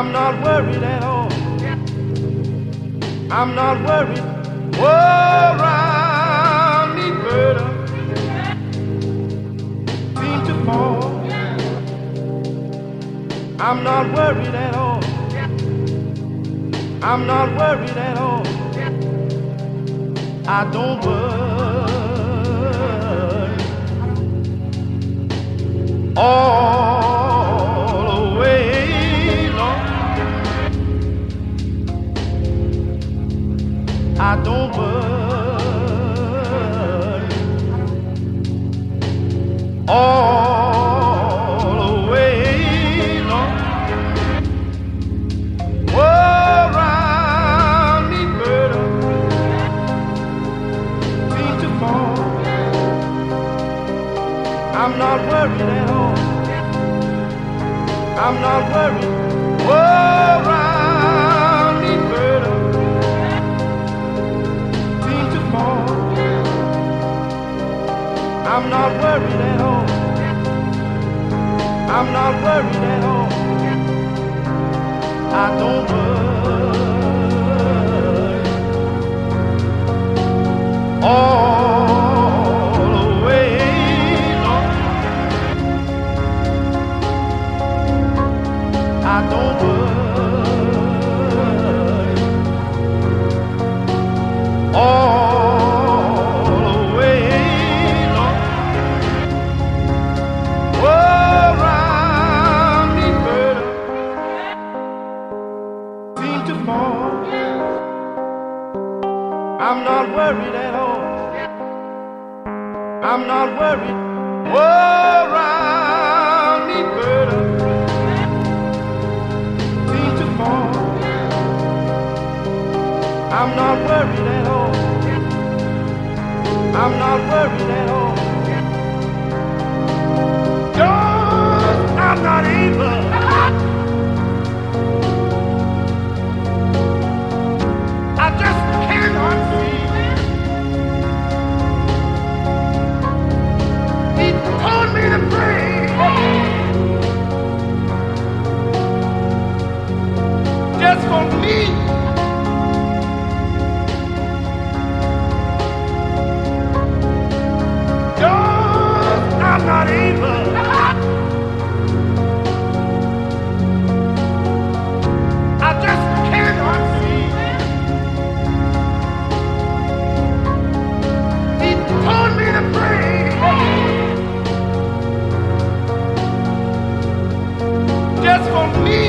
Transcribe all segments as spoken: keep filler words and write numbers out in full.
I'm not worried at all. I'm not worried. Oh, around me burden seem to fall. I'm not worried at all. I'm not worried at all. I don't worry all the way long. I don't worry all the way long. Oh, around me burden seem to fall. I'm not worried at all. I'm not worried. Oh, around me burden seem to fall. I'm not worried at all. I'm not worried at all. I don't worry all the way long. I don't worry all the way long. Oh, around me burden seem to fall. I'm not worried at all. I'm not worried. Oh, around me burden seem to fall. I'm not worried at all. I'm not worried at all. Cause I'm not able. I just cannot see. He told me to pray. Just for me. Cause I'm not able. I just cannot see. He told me to pray. Just for me.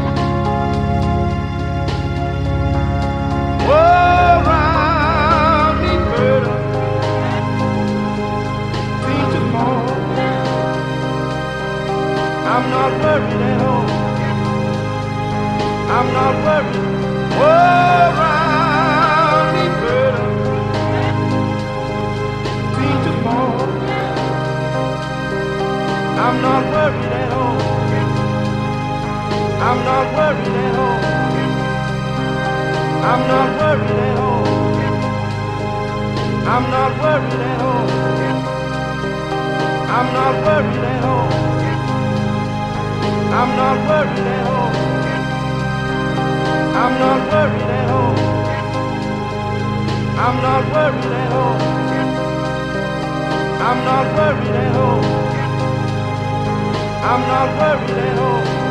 Oh, around me burden seem to fall. I'm not worried at all. I'm not worried. Oh, around me burden seem to fall. I'm not worried at all. I'm not worried at all. I'm not worried at all. I'm not worried at all. I'm not worried at all. I'm not worried at all. I'm not worried at all. I'm not worried at all. I'm not worried at all. I'm not worried at all.